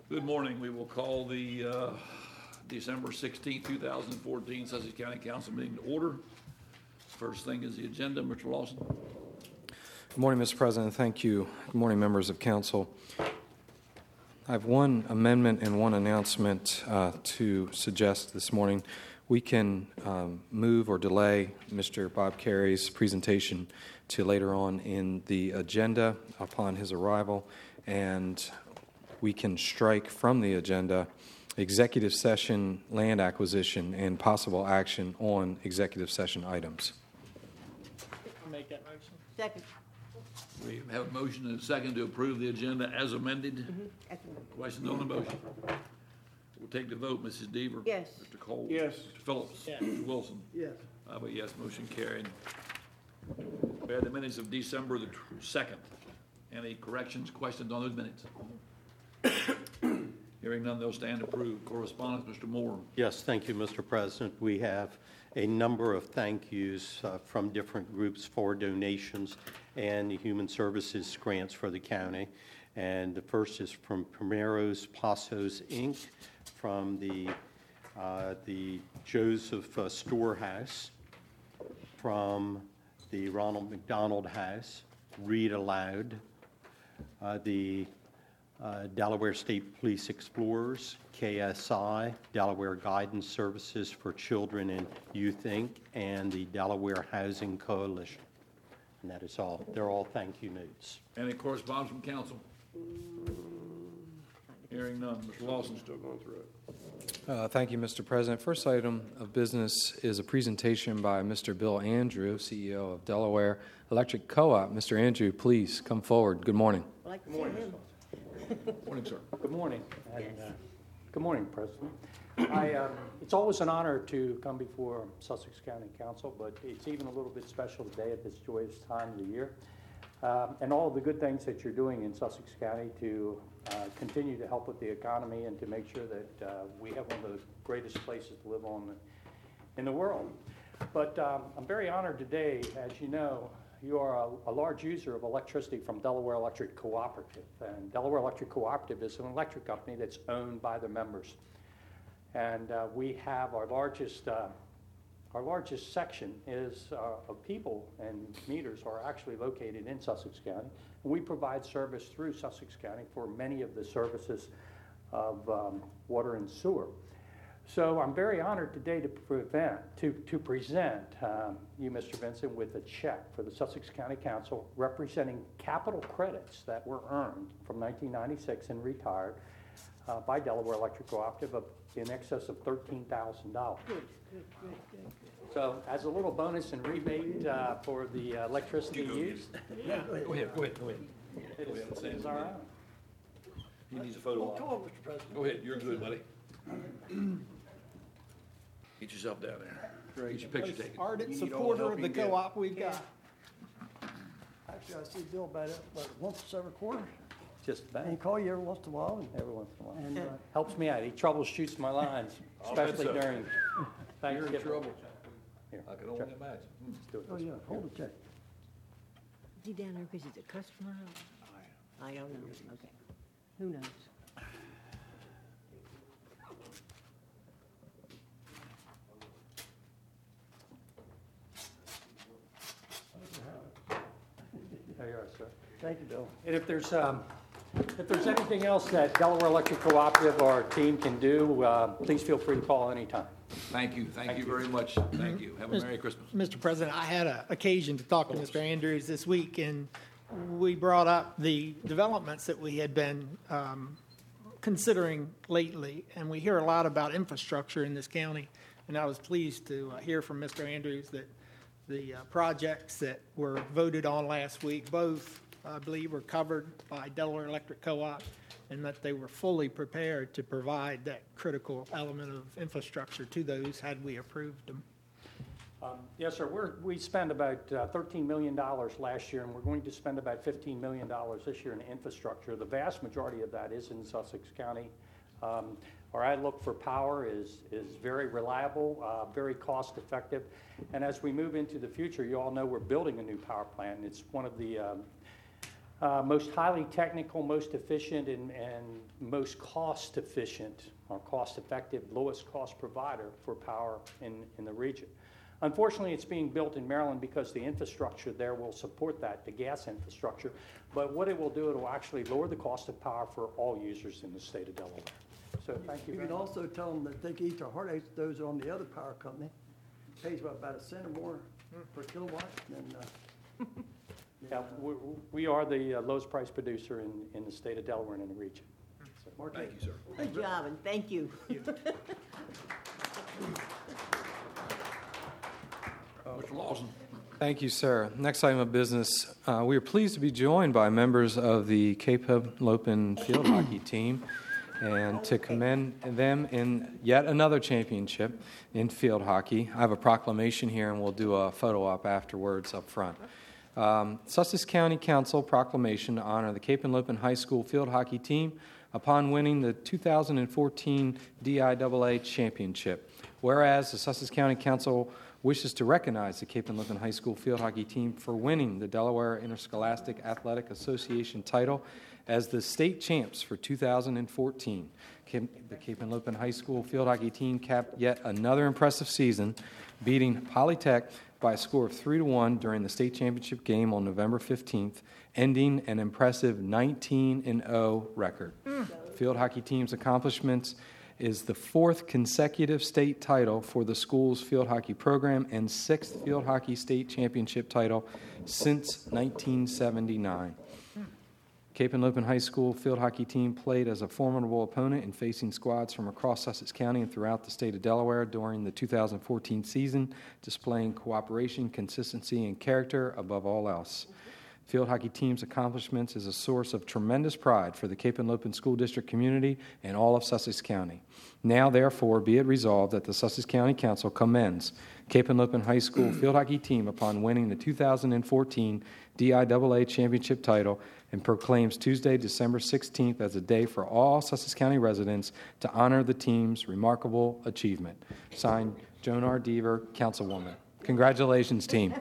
Good morning. We will call the December 16, 2014 Sussex County Council meeting to order. First thing is the agenda. Mr. Lawson. Good morning, Mr. President. Thank you. Good morning, members of council. I have one amendment and one announcement to suggest this morning. We can move or delay Mr. Bob Carey's presentation to later on in the agenda upon his arrival, and we can strike from the agenda executive session land acquisition and possible action on executive session items. I'll make that motion. Second. We have a motion and a second to approve the agenda as amended. Questions on the motion? We'll take the vote. Mrs. Deaver? Yes. Mr. Cole? Yes. Mr. Phillips? Yes. Mr. Wilson? Yes. I vote yes. Motion carried. We have the minutes of December the 2nd. Any corrections, questions on those minutes? Hearing none, they'll stand approved. Correspondence, Mr. Moore. Yes, thank you, Mr. President. We have a number of thank yous from different groups for donations and the Human Services grants for the county. And the first is from Primeros Pasos, Inc., from the Joseph Storehouse, from the Ronald McDonald House, Read Aloud, the Delaware State Police Explorers, KSI, Delaware Guidance Services for Children and Youth, Inc., and the Delaware Housing Coalition. And that is all. They're all thank you notes. Any correspondence from council? Hearing none. Mr. Lawson. Still going through it. Thank you, Mr. President. First item of business is a presentation by Mr. Bill Andrew, CEO of Delaware Electric Co-op. Mr. Andrew, please come forward. Good morning. Good morning. Morning, sir. Good morning. And, Yes. good morning, President. It's always an honor to come before Sussex County Council, but it's even a little bit special today at this joyous time of the year. And all of the good things that you're doing in Sussex County to continue to help with the economy and to make sure that we have one of the greatest places to live on in the world. But I'm very honored today. As you know, you are a large user of electricity from Delaware Electric Cooperative. And Delaware Electric Cooperative is an electric company that's owned by the members. And we have our largest section is of people and meters are actually located in Sussex County. And we provide service through Sussex County for many of the services of water and sewer. So I'm very honored today to present you, Mr. Vincent, with a check for the Sussex County Council representing capital credits that were earned from 1996 and retired by Delaware Electric Cooperative of in excess of $13,000. Good. So as a little bonus and rebate for the electricity used, Yeah, go ahead. it is our honor. He needs a photo Come op. on, Mr. President. Go ahead. You're good, buddy. Get yourself down there. Get your picture taken. Ardent You need all supporter help of you the can get. co-op we've got. Actually, I see Bill about it, once every quarter. Just about. And he call you every once in a while. Every once in a while. And Helps me out. He troubleshoots my lines, especially so. during You're Thanksgiving. in trouble. Here, I can only check. imagine. Let's do it oh this yeah, way. hold the check. Is he down there because he's a customer? I don't know. Okay. Who knows? There you are, sir. Thank you, Bill. And if there's anything else that Delaware Electric Cooperative or our team can do, please feel free to call anytime. Thank you. Thank you very much. Thank you. Have a Merry Christmas. Mr. President, I had an occasion to talk to Mr. Andrews this week, and we brought up the developments that we had been considering lately, and we hear a lot about infrastructure in this county, and I was pleased to hear from Mr. Andrews that the projects that were voted on last week, both, I believe, were covered by Delaware Electric Co-op, and that they were fully prepared to provide that critical element of infrastructure to those had we approved them. Yes, sir. We spent about $13 million last year, and we're going to spend about $15 million this year in infrastructure. The vast majority of that is in Sussex County. Our outlook for power is very reliable, very cost effective. And as we move into the future, you all know we're building a new power plant. It's one of the most highly technical, most efficient, and most cost efficient or cost effective, lowest cost provider for power in the region. Unfortunately, it's being built in Maryland because the infrastructure there will support that, the gas infrastructure. But what it will do, it will actually lower the cost of power for all users in the state of Delaware. So thank you You very can much. also tell them that they can eat their heartaches, those on the other power company. Pays about a cent or more per kilowatt, and, Yeah, we are the lowest price producer in the state of Delaware and in the region. So, Mark, Thank you, sir. Good job, and thank you. Mr. Lawson. Thank you, sir. Next item of business, we are pleased to be joined by members of the Cape Henlopen field hockey team and to commend them in yet another championship in field hockey. I have a proclamation here, and we'll do a photo op afterwards up front. Sussex County Council proclamation to honor the Cape Henlopen High School field hockey team upon winning the 2014 DIAA championship. Whereas the Sussex County Council wishes to recognize the Cape Henlopen High School field hockey team for winning the Delaware Interscholastic Athletic Association title as the state champs for 2014. The Cape Henlopen High School field hockey team capped yet another impressive season, beating Polytech by a score of 3-1 during the state championship game on November 15th, ending an impressive 19-0 record. Field hockey team's accomplishments is the fourth consecutive state title for the school's field hockey program and sixth field hockey state championship title since 1979. Cape Henlopen High School field hockey team played as a formidable opponent in facing squads from across Sussex County and throughout the state of Delaware during the 2014 season, displaying cooperation, consistency, and character above all else. Field hockey team's accomplishments is a source of tremendous pride for the Cape Henlopen School District community and all of Sussex County. Now, therefore, be it resolved that the Sussex County Council commends Cape Henlopen High School field hockey team upon winning the 2014 DIAA championship title and proclaims Tuesday, December 16th as a day for all Sussex County residents to honor the team's remarkable achievement. Signed, Joan R. Deaver, Councilwoman. Congratulations, team.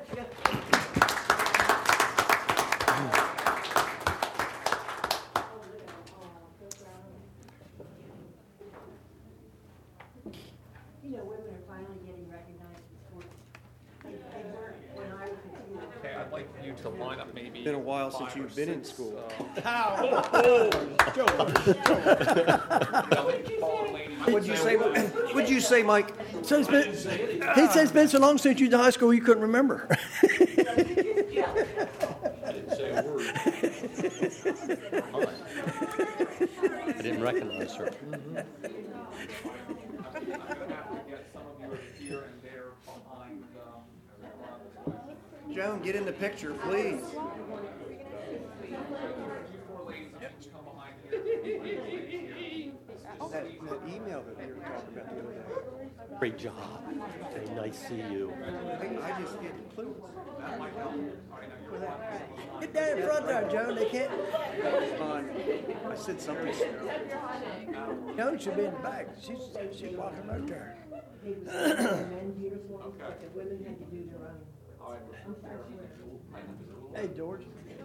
You know, women are finally getting recognized in sports. They weren't when I was a kid. Okay, I'd like you to line up maybe. Been a while since you've been in school. what'd you say, what'd you say, Mike? So he said it's been so long since you were in high school you couldn't remember. I didn't say a word. I didn't recognize her. I'm going to have to get some of you over here and there behind. Joan, get in the picture, please. Four ladies, come behind here. That email that we were talking about the other day. Great job. Very nice to see you. I just get clues. Get down in front there, Joan. They can't. I said something. Joan should be in the back. She's walking out there. Men uniforms, but the women had to do their own. Hey, George.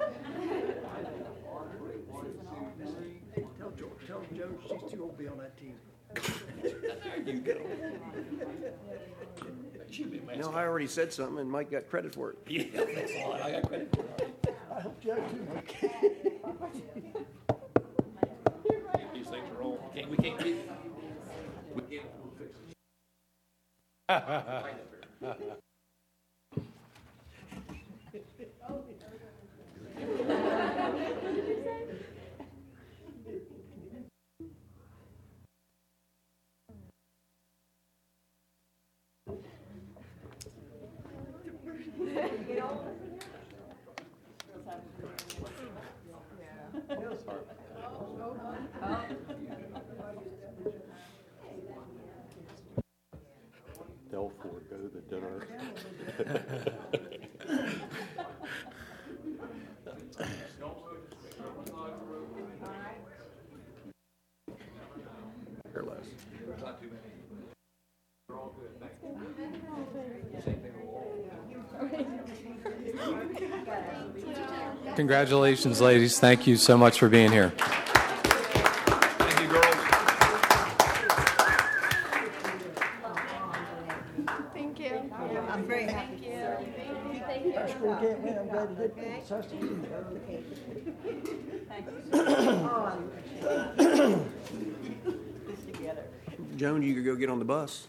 Tell Joan she's too old to be on that team. No, I already said something and Mike got credit for it. Yeah, that's all. I got credit for it. I hope Joe too, Mike. These things are all, we can't fix it. They'll forego the dinner. Or less. There's not too many. They're all good, thank you. Same thing with all. Congratulations, ladies. Thank you so much for being here. Thank you, girls. Thank you. I'm very happy. Our school can't win, I'm glad it did. Sussex. Joan, you could go get on the bus.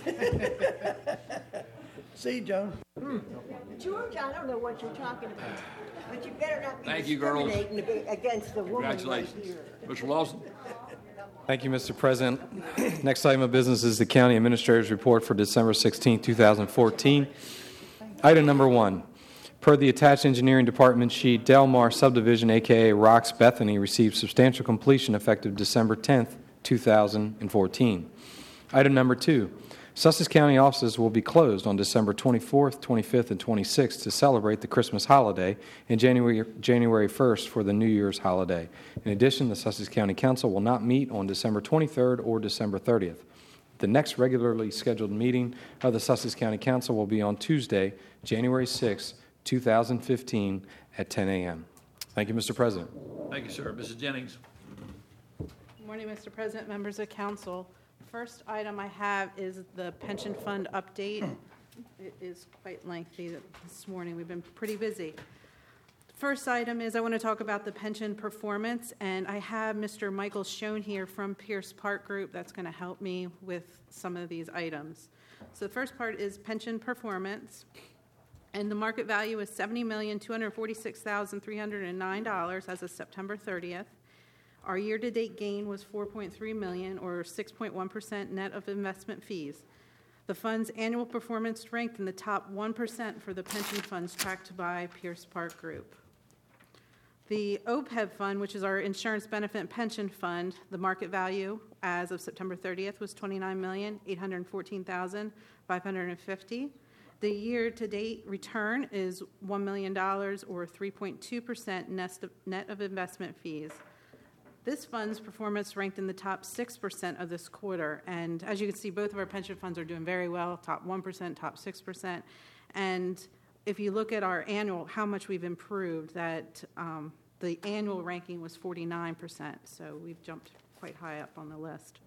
See you, Joan. George, I don't know what you're talking about, but you better not be Thank you, girls. discriminating against the woman right Congratulations. here. Mr. Lawson? Thank you, Mr. President. Next item of business is the County Administrator's Report for December 16, 2014. Item number 1. Per the attached engineering department sheet, Delmar Subdivision, a.k.a. Rocks Bethany, received substantial completion effective December 10, 2014. Item number 2. Sussex County offices will be closed on December 24th, 25th, and 26th to celebrate the Christmas holiday and January 1st for the New Year's holiday. In addition, the Sussex County Council will not meet on December 23rd or December 30th. The next regularly scheduled meeting of the Sussex County Council will be on Tuesday, January 6th, 2015 at 10 a.m. Thank you, Mr. President. Thank you, sir. Mrs. Jennings? Good morning, Mr. President, members of council. First item I have is the pension fund update. It is quite lengthy this morning. We've been pretty busy. First item is I want to talk about the pension performance, and I have Mr. Michael Schoen here from Pierce Park Group that's going to help me with some of these items. So the first part is pension performance, and the market value is $70,246,309 as of September 30th. Our year-to-date gain was $4.3 million, or 6.1% net of investment fees. The fund's annual performance ranked in the top 1% for the pension funds tracked by Pierce Park Group. The OPEB fund, which is our insurance benefit and pension fund, the market value as of September 30th was $29,814,550. The year-to-date return is $1 million, or 3.2% net of investment fees. This fund's performance ranked in the top 6% of this quarter, and as you can see, both of our pension funds are doing very well, top 1%, top 6%, and if you look at our annual, how much we've improved, that the annual ranking was 49%, so we've jumped quite high up on the list.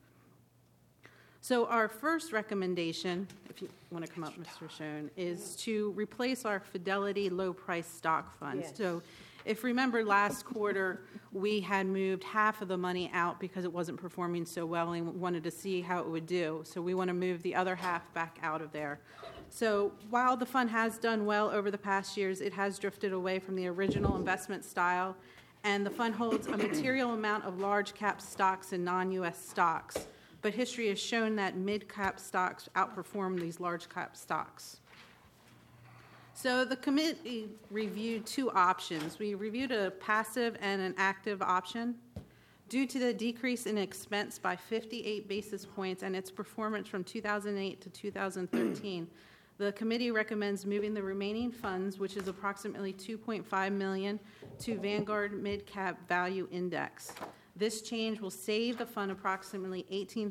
So our first recommendation, if you want to come up, Mr. Schoen, is to replace our Fidelity low-price stock funds. Yes. So if you remember last quarter, we had moved half of the money out because it wasn't performing so well and wanted to see how it would do. So we want to move the other half back out of there. So while the fund has done well over the past years, it has drifted away from the original investment style, and the fund holds a material amount of large cap stocks and non-U.S. stocks. But history has shown that mid-cap stocks outperform these large cap stocks. So the committee reviewed two options. We reviewed a passive and an active option. Due to the decrease in expense by 58 basis points and its performance from 2008 to 2013, the committee recommends moving the remaining funds, which is approximately $2.5 million, to Vanguard Mid-Cap Value Index. This change will save the fund approximately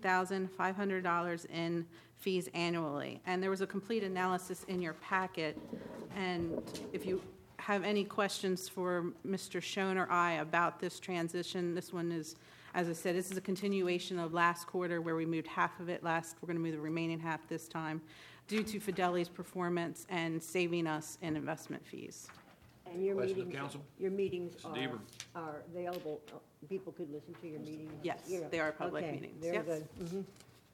$18,500 in fees annually. And there was a complete analysis in your packet. And if you have any questions for Mr. Schoen or I about this transition, this one is, as I said, this is a continuation of last quarter where we moved half of it last. We're going to move the remaining half this time due to Fidelity's performance and saving us in investment fees. And your Question of meetings, council? your meetings Mr. Deaver. are available, people could listen to your meetings? Yes, Yeah. they are public Okay, meetings. very Yes. good. Mhm.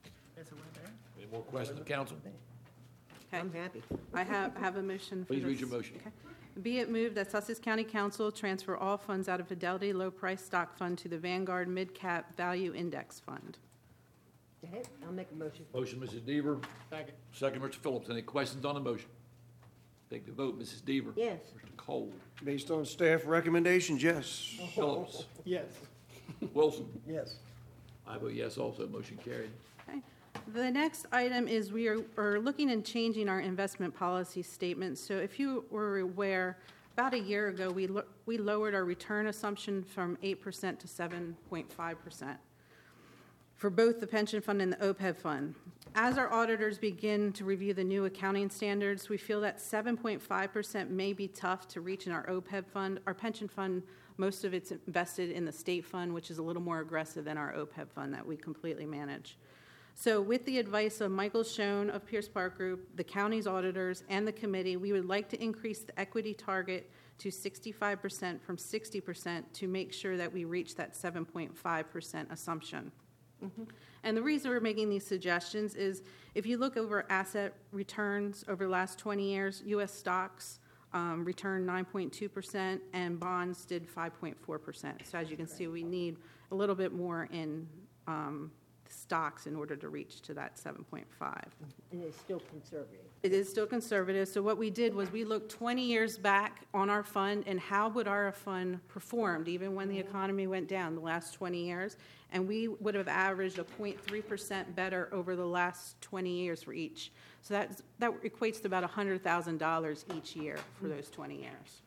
Any more questions of council? Okay. I'm happy. I have a motion for this. Please read your motion. Okay. Be it moved that Sussex County Council transfer all funds out of Fidelity Low Price Stock Fund to the Vanguard Mid-Cap Value Index Fund. Okay, I'll make a motion. Motion, Mrs. Deaver. Second. Second, Mr. Phillips. Any questions on the motion? Take the vote, Mrs. Deaver. Yes. Mr. Cole. Based on staff recommendations, yes. Phillips. Yes. Wilson. Yes. I vote yes also. Motion carried. Okay. The next item is we are looking and changing our investment policy statement. So if you were aware, about a year ago, we lowered our return assumption from 8% to 7.5%. for both the pension fund and the OPEB fund. As our auditors begin to review the new accounting standards, we feel that 7.5% may be tough to reach in our OPEB fund. Our pension fund, most of it's invested in the state fund, which is a little more aggressive than our OPEB fund that we completely manage. So with the advice of Michael Schoen of Pierce Park Group, the county's auditors, and the committee, we would like to increase the equity target to 65% from 60% to make sure that we reach that 7.5% assumption. And the reason we're making these suggestions is if you look over asset returns over the last 20 years, U.S. stocks returned 9.2% and bonds did 5.4%. So as you can see, we need a little bit more in stocks in order to reach to that 7.5. And it's still conservative. It is still conservative. So what we did was we looked 20 years back on our fund and how would our fund performed even when the economy went down the last 20 years. And we would have averaged a 0.3% better over the last 20 years for each. So that equates to about $100,000 each year for those 20 years.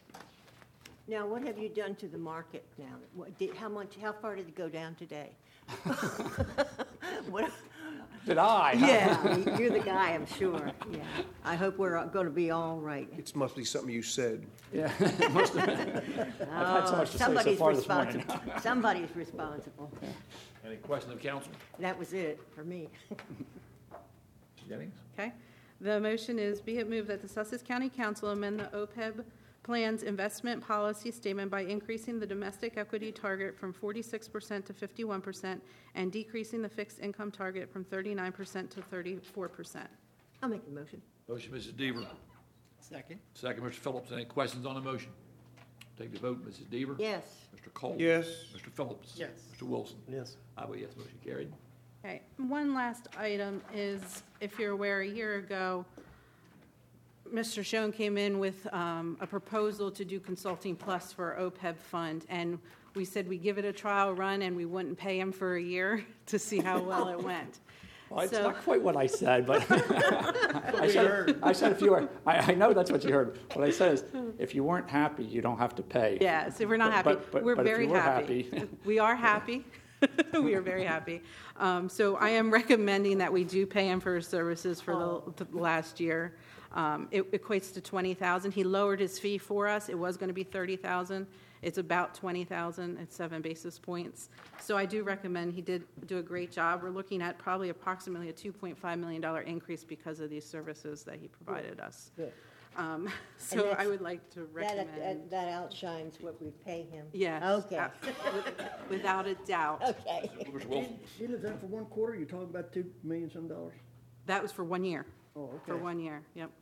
Now, what have you done to the market now? How far did it go down today? What? Did I? Yeah, you're the guy, I'm sure. Yeah. I hope we're going to be all right. It must be something you said. Yeah, it must have been. I've had so much to say so far this morning. Somebody's responsible. Any questions of council? That was it for me. Mr. Jennings? Okay. The motion is, be it moved that the Sussex County Council amend the OPEB plan's investment policy statement by increasing the domestic equity target from 46% to 51% and decreasing the fixed income target from 39% to 34%. I'll make the motion. Motion, Mrs. Deaver. Second. Second, Mr. Phillips. Any questions on the motion? Take the vote. Mrs. Deaver? Yes. Mr. Cole? Yes. Mr. Phillips? Yes. Mr. Wilson? Yes. I vote yes, motion carried. Okay. One last item is, if you're aware, a year ago, Mr. Schoen came in with a proposal to do Consulting Plus for our OPEB fund, and we said we'd give it a trial run and we wouldn't pay him for a year to see how well it went. Well, it's So- not quite what I said, but I said if you were, I know that's what you heard. What I said is, if you weren't happy, you don't have to pay. Yeah, so we're not happy. But We're if very you were happy. happy. We are happy. We are very happy. So I am recommending that we do pay him for his services for the last year. It equates to $20,000. He lowered his fee for us. It was going to be $30,000. It's about $20,000 at 7 basis points. So I do recommend. He did do a great job. We're looking at probably approximately a $2.5 million increase because of these services that he provided us. Good. So that's- I would like to recommend. That outshines what we pay him. Yes. Okay. Without a doubt. Okay. Mr. Wilson? Even if that for 1 quarter, you're talking about $2 million some dollars? That was for 1 year. Oh, okay. For 1 year, yep.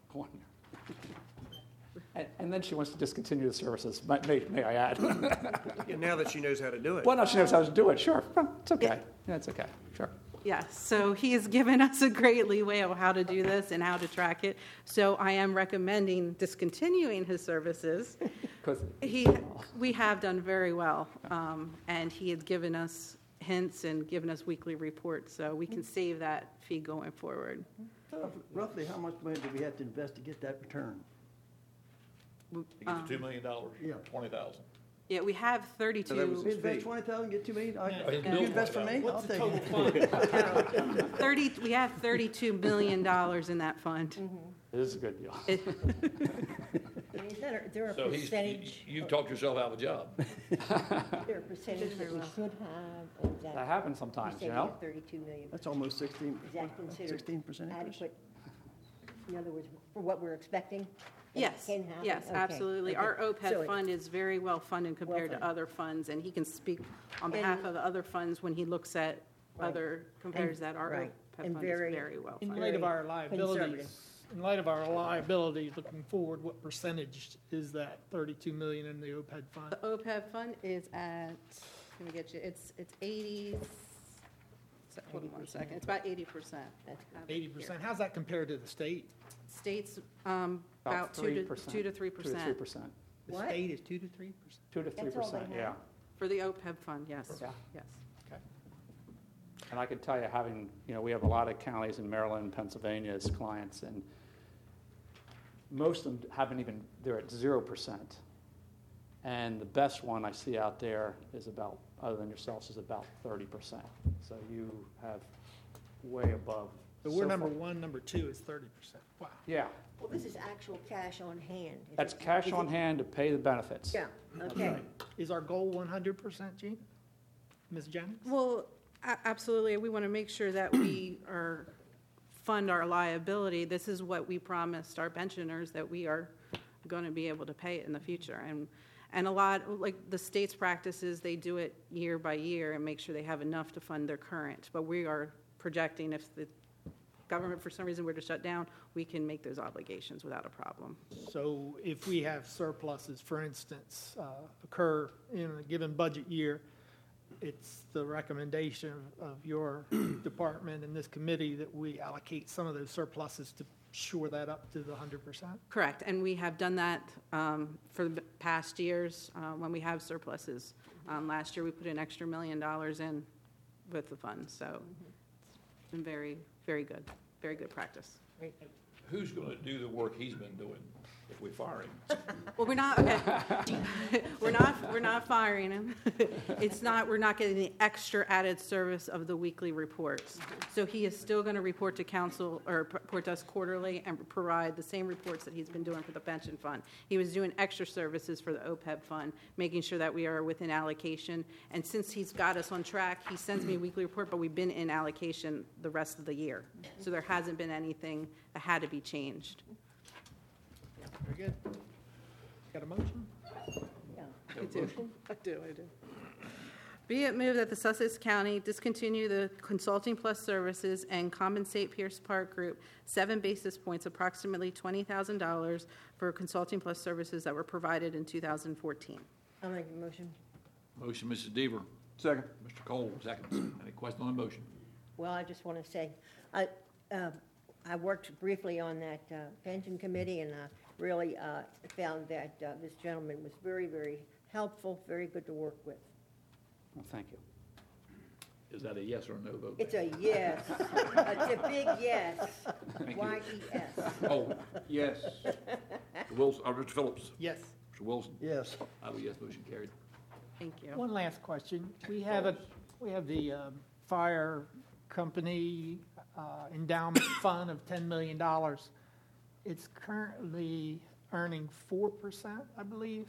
And then she wants to discontinue the services, may I add. And now that she knows how to do it. Well, now she knows how to do it, sure. Well, it's okay. Yeah, it's okay, sure. Yes, so he has given us a great leeway of how to do this and how to track it. So I am recommending discontinuing his services. 'Cause- We have done very well, and he has given us hints and given us weekly reports, so we can save that fee going forward. Roughly, how much money do we have to invest to get that return? You get the $2 million, Yeah. 20,000. Yeah, we have 32. that was- We invest 20,000, get 2 million? his Can bill you invest for me? I'll What's the take it. total fund? We have $32 million in that fund. It is a good deal. Is there a So percentage? you've talked yourself out of a job. Is there a percentage that we should have? Is That happens sometimes, you know? 32 million. That's almost 16, Is that considered 16% interest. adequate? In other words, for what we're expecting? That Yes, can happen? yes, Okay, absolutely. okay. Our So OPEB it- fund is very well funded compared to Well-funded. other funds, and he can speak on behalf of the other funds when he looks at Right. other, compares that our right. OPEB And fund is very- very well In funded. light of our conservative. liabilities, looking forward, what percentage is that 32 million in the OPEB fund? The OPEB fund is at, let me get you, it's 80, hold on 1 second, it's about 80%. That's good. I have it here. 80%. How's that compared to the state? State's about 2 to 3%. 2 to 3%. The What? state is 2 to 3%? 2 to That's all 3%, they yeah. have? For the OPEB fund, yes, Yeah. yes. Okay. And I can tell you, we have a lot of counties in Maryland and Pennsylvania as clients, and most of them they're at 0%. And the best one I see out there is about other than yourselves, is about 30%. So you have way above. So we're so number far- one, number two is 30%. Wow. Yeah, Well, this is actual cash on hand. Is that's it- cash is on it- hand to pay the benefits. Yeah, okay. Is our goal 100%, Gina? Ms. Jennings? Well, absolutely. We want to make sure that we fund our liability. This is what we promised our pensioners, that we are going to be able to pay it in the future. And a lot, like the state's practices, they do it year by year and make sure they have enough to fund their current. But we are projecting if the government, for some reason, were to shut down, we can make those obligations without a problem. So if we have surpluses, for instance, occur in a given budget year, it's the recommendation of your department and this committee that we allocate some of those surpluses to shore that up to the 100%? Correct, and we have done that for the past years when we have surpluses. Last year, we put an extra $1 million in with the fund, so it's been very, very good practice. Who's going to do the work he's been doing if we fire him? Well, we're not, okay. We're not firing him. We're not getting the extra added service of the weekly reports. So he is still going to report to council, or report to us quarterly, and provide the same reports that he's been doing for the pension fund. He was doing extra services for the OPEB fund, making sure that we are within allocation. And since he's got us on track, he sends me a weekly report, but we've been in allocation the rest of the year. So there hasn't been anything that had to be changed. Very good. Got a motion? Yeah. I do. Be it moved that the Sussex County discontinue the Consulting Plus services and compensate Pierce Park Group 7 basis points, approximately $20,000, for Consulting Plus services that were provided in 2014. I'll make the motion. Motion, Mrs. Deaver. Second. Mr. Cole, seconds. Any question on the motion? Well, I just want to say, I worked briefly on that pension committee, and I really found that this gentleman was very, very helpful, very good to work with. Well, thank you. Is that a yes or a no vote? It's a yes. It's a big yes. Thank you. Y-E-S. Oh, yes. Mr. Wilson, Mr. Phillips. Yes. Mr. Wilson. Yes. I vote yes, motion carried. Thank you. One last question. We have the fire company endowment fund of $10 million. It's currently earning 4%, I believe.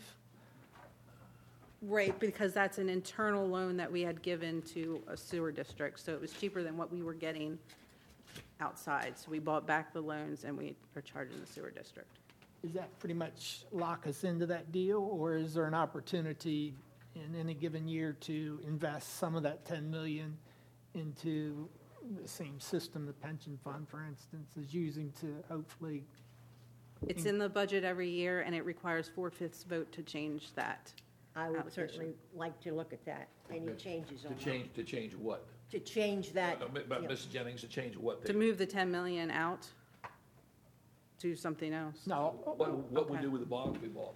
Right, because that's an internal loan that we had given to a sewer district, so it was cheaper than what we were getting outside. So we bought back the loans and we are charging the sewer district. Does that pretty much lock us into that deal, or is there an opportunity in any given year to invest some of that $10 million into the same system the pension fund, for instance, is using to hopefully? It's in the budget every year, and it requires 4/5 vote to change that. I would Allocation. certainly like to look at that. Any changes on that? To change what? To change that. But yeah. Mrs. Jennings, to change what? To move the 10 million out to something else. No, What we Okay. do with the bonds we bought?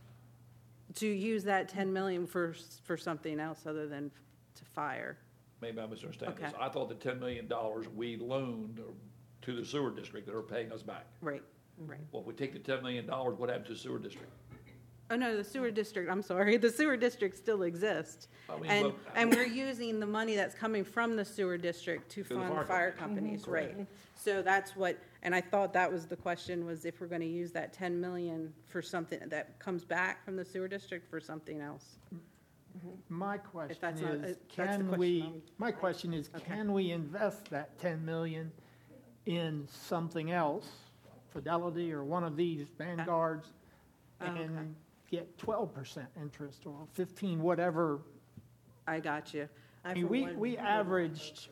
To use that 10 million for something else other than to fire. Maybe I misunderstand this. Okay. I thought the $10 million we loaned to the sewer district that are paying us back. Right. Well, if we take the $10 million, what happens to the sewer district? Oh, no, the sewer district, I'm sorry, the sewer district still exists. I mean, And, well- and we're using the money that's coming from the sewer district to the fund fire fire companies, right? So that's what, and I thought that was the question, was if we're gonna use that 10 million for something that comes back from the sewer district for something else. my question that's not- is, that's the can question we, I'm- my question is, can we invest that 10 million in something else, Fidelity or one of these Vanguards, and get 12% interest or 15, whatever? I got you. I mean, we averaged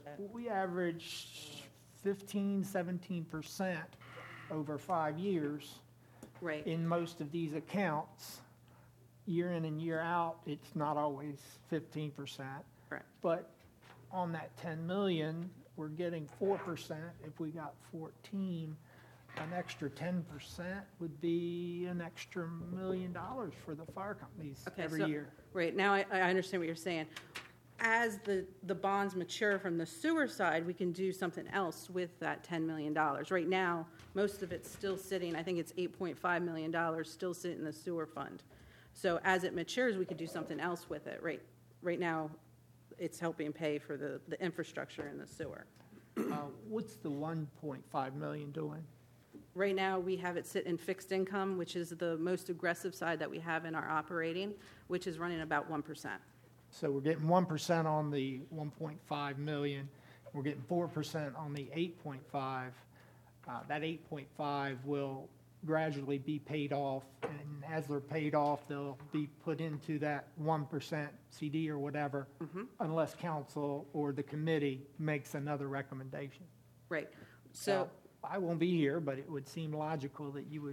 15, 17% over 5 years Right, in most of these accounts. Year in and year out, it's not always 15%. correct. But on that 10 million, we're getting 4%. If we got 14, an extra 10% would be an extra $1 million for the fire companies Okay, every so- year. Right, now I understand what you're saying. As the bonds mature from the sewer side, we can do something else with that $10 million. Right now, most of it's still sitting, I think it's $8.5 million still sitting in the sewer fund. So as it matures, we could do something else with it. Right now, it's helping pay for the infrastructure in the sewer. What's the 1.5 million doing? Right now, we have it sit in fixed income, which is the most aggressive side that we have in our operating, which is running about 1%. So we're getting 1% on the 1.5 million. We're getting 4% on the 8.5. That 8.5 will gradually be paid off, and as they're paid off, they'll be put into that 1% CD or whatever, unless council or the committee makes another recommendation. Right. So, I won't be here, but it would seem logical that you would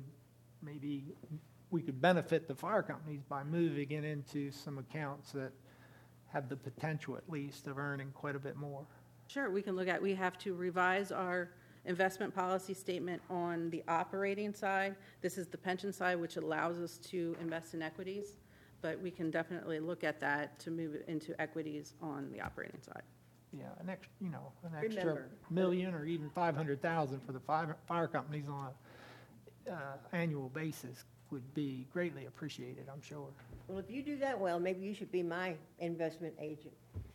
we could benefit the fire companies by moving it into some accounts that have the potential, at least, of earning quite a bit more. sure, we have to revise our investment policy statement on the operating side. This is the pension side, which allows us to invest in equities, but we can definitely look at that to move it into equities on the operating side. Yeah, an extra Remember. million or even 500,000 for the fire companies on an annual basis would be greatly appreciated, I'm sure. Well, if you do that well, maybe you should be my investment agent.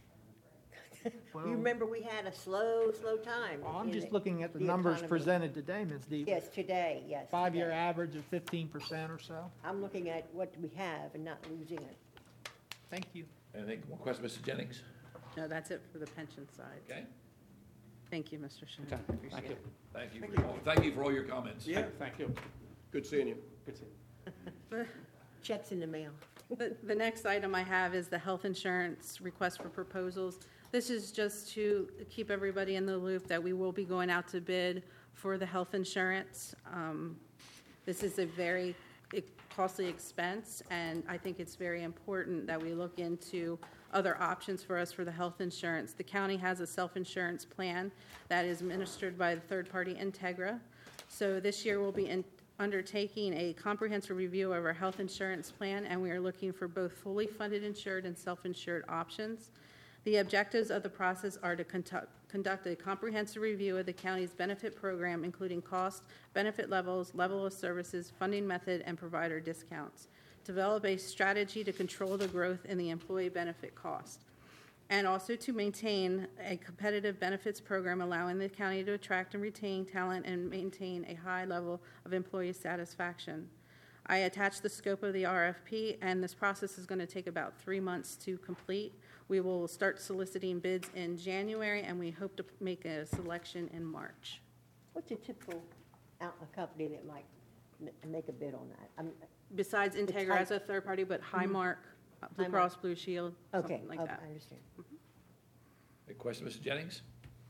Well- You remember we had a slow time. Well, I'm in just looking at the numbers economy. presented today, Ms. Deeb. Yes, today, yes. 5-year today. average of 15% or so. I'm looking at what we have and not losing it. Thank you. Anything, more questions, Mr. Jennings? No, that's it for the pension side. Okay, Thank you, Mr. Shin. Okay, thank you. thank you for all your comments. Yeah, Thank you. good seeing you. Good to see you. Checks in the mail. The next item I have is the health insurance request for proposals. This is just to keep everybody in the loop that we will be going out to bid for the health insurance. This is a very costly expense, and I think it's very important that we look into other options for us for the health insurance. The county has a self-insurance plan that is administered by the third-party Integra. So this year we'll be undertaking a comprehensive review of our health insurance plan, and we are looking for both fully funded insured and self-insured options. The objectives of the process are to conduct a comprehensive review of the county's benefit program, including cost, benefit levels, level of services, funding method, and provider discounts. Develop a strategy to control the growth in the employee benefit cost, and also to maintain a competitive benefits program allowing the county to attract and retain talent and maintain a high level of employee satisfaction. I attached the scope of the RFP, and this process is going to take about 3 months to complete. We will start soliciting bids in January, and we hope to make a selection in March. What's a typical company that might make a bid on that? Besides Integra as a third party, but Highmark, Blue Highmark. Cross Blue Shield, Okay, something like okay, that. I understand. Any questions, Mr. Jennings?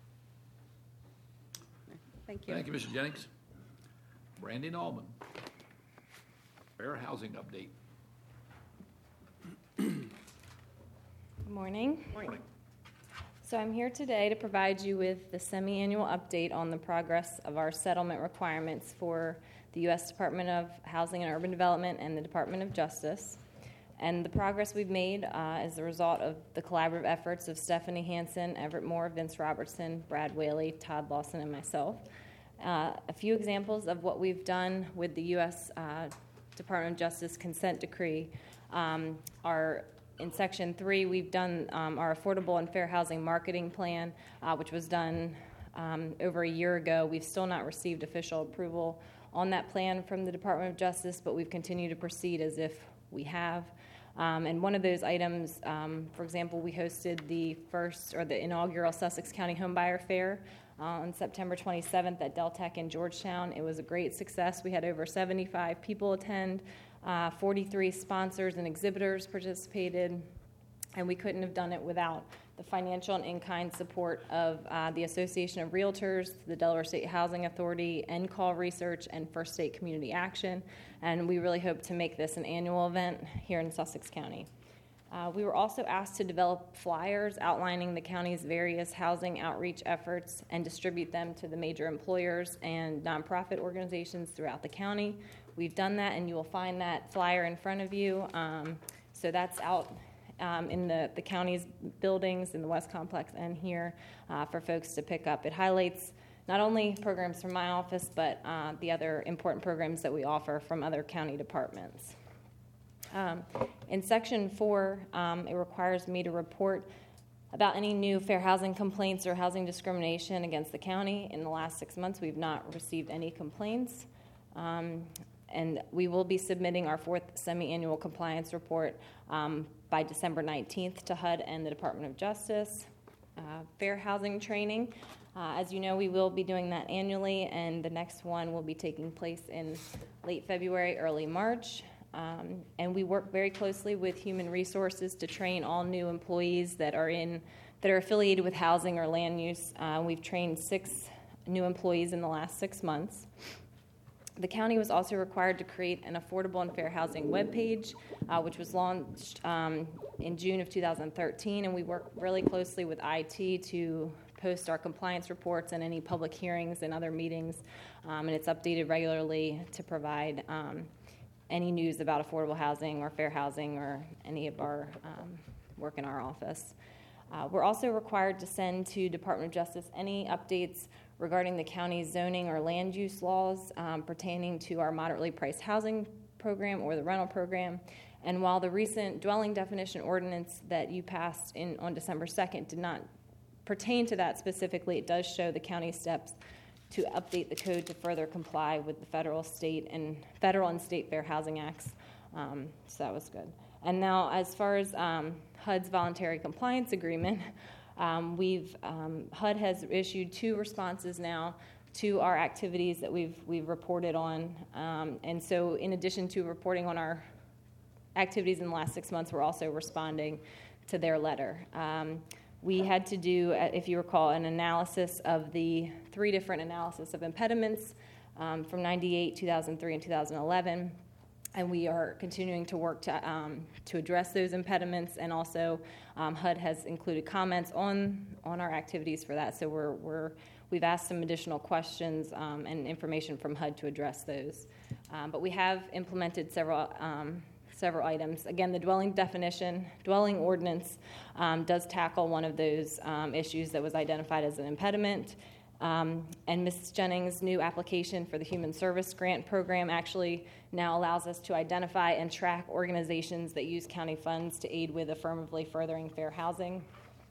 Thank you. Thank you, Mr. Jennings. Brandy Allman, fair housing update. Good morning. Morning. So I'm here today to provide you with the semi-annual update on the progress of our settlement requirements for the U.S. Department of Housing and Urban Development and the Department of Justice. And the progress we've made is the result of the collaborative efforts of Stephanie Hansen, Everett Moore, Vince Robertson, Brad Whaley, Todd Lawson, and myself. A few examples of what we've done with the U.S. Department of Justice consent decree are in Section 3, we've done our Affordable and Fair Housing Marketing Plan, which was done over a year ago. We've still not received official approval on that plan from the Department of Justice, but we've continued to proceed as if we have. And one of those items, for example, we hosted the inaugural Sussex County Homebuyer Fair on September 27th at Deltec in Georgetown. It was a great success. We had over 75 people attend. 43 sponsors and exhibitors participated, and we couldn't have done it without the financial and in-kind support of the Association of Realtors, the Delaware State Housing Authority, NCALL Research, and First State Community Action, and we really hope to make this an annual event here in Sussex County. We were also asked to develop flyers outlining the county's various housing outreach efforts and distribute them to the major employers and nonprofit organizations throughout the county. We've done that, and you will find that flyer in front of you. So that's out in the county's buildings in the West Complex and here for folks to pick up. It highlights not only programs from my office, but the other important programs that we offer from other county departments. In Section 4, it requires me to report About any new fair housing complaints or housing discrimination against the county. In the last 6 months, we've not received any complaints. And we will be submitting our 4th semi-annual compliance report by December 19th to HUD and the Department of Justice. Fair housing training. As you know, we will be doing that annually, and the next one will be taking place in late February, early March. And we work very closely with Human Resources to train all new employees that are affiliated with housing or land use. We've trained 6 new employees in the last 6 months. The county was also required to create an affordable and fair housing webpage, which was launched in June of 2013, and we work really closely with IT to post our compliance reports and any public hearings and other meetings, and it's updated regularly to provide any news about affordable housing or fair housing or any of our work in our office. We're also required to send to Department of Justice any updates regarding the county's zoning or land use laws pertaining to our moderately priced housing program or the rental program. And while the recent dwelling definition ordinance that you passed on December 2nd did not pertain to that specifically, it does show the county's steps to update the code to further comply with the federal and state fair housing acts. So that was good. And now, as far as HUD's voluntary compliance agreement, HUD has issued 2 responses now to our activities that we've reported on. And so, in addition to reporting on our activities in the last 6 months, we're also responding to their letter. We had to do, if you recall, an analysis of the 3 different analysis of impediments from 98, 2003, and 2011. And we are continuing to work to address those impediments, and also HUD has included comments on our activities for that. So we've asked some additional questions and information from HUD to address those. But we have implemented several items. Again, the dwelling ordinance does tackle one of those issues that was identified as an impediment. And Ms. Jennings' new application for the Human Service Grant Program actually now allows us to identify and track organizations that use county funds to aid with affirmatively furthering fair housing.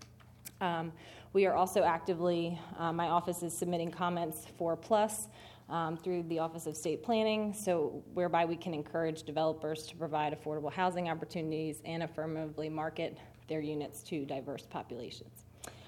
We are also actively, my office is submitting comments for PLUS through the Office of State Planning, so whereby we can encourage developers to provide affordable housing opportunities and affirmatively market their units to diverse populations.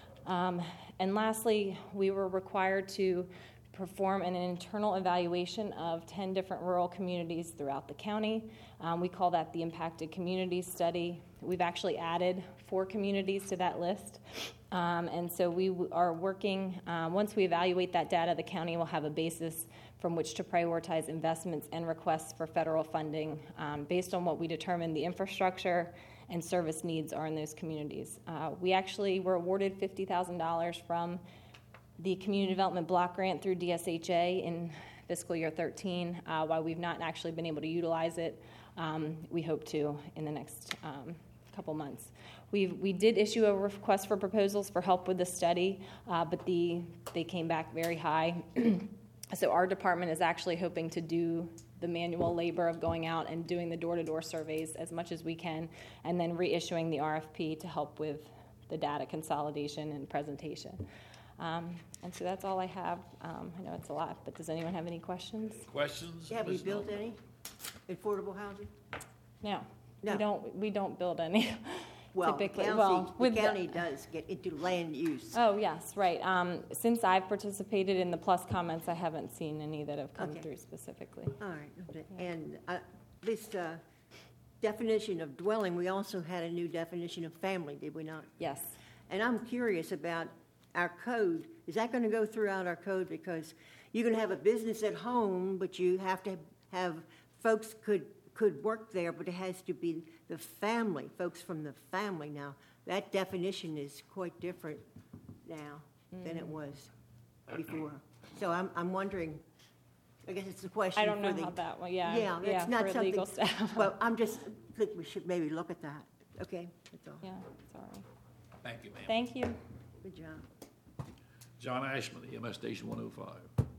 And lastly, we were required to perform an internal evaluation of 10 different rural communities throughout the county. We call that the Impacted Communities Study. We've actually added 4 communities to that list. And so we are working, once we evaluate that data, the county will have a basis from which to prioritize investments and requests for federal funding based on what we determine the infrastructure and service needs are in those communities. We actually were awarded $50,000 from the Community Development Block Grant through DSHA in fiscal year 13. While we've not actually been able to utilize it, we hope to in the next couple months. We did issue a request for proposals for help with the study, but they came back very high. So our department is actually hoping to do the manual labor of going out and doing the door-to-door surveys as much as we can, and then reissuing the RFP to help with the data consolidation and presentation. And so that's all I have. I know it's a lot, but does anyone have any questions? Questions? Have we Ms. built Nolan? any affordable housing? No. We don't build any. Well, typically. the county does get into land use. Oh, yes, right. Since I've participated in the PLUS comments, I haven't seen any that have come through specifically. All right. And this definition of dwelling, we also had a new definition of family, did we not? Yes. And I'm curious about our code. Is that going to go throughout our code? Because you can have a business at home, but you have to have folks could work there, but it has to be the family, folks from the family. Now, that definition is quite different now than it was before. So I'm wondering, I guess it's a question I don't know for how that one, yeah. Yeah, that's not for something. legal staff. Well, I think we should maybe look at that. Okay, that's all. Yeah, sorry. Thank you, ma'am. Thank you. Good job. John Ashman, EMS Station 105.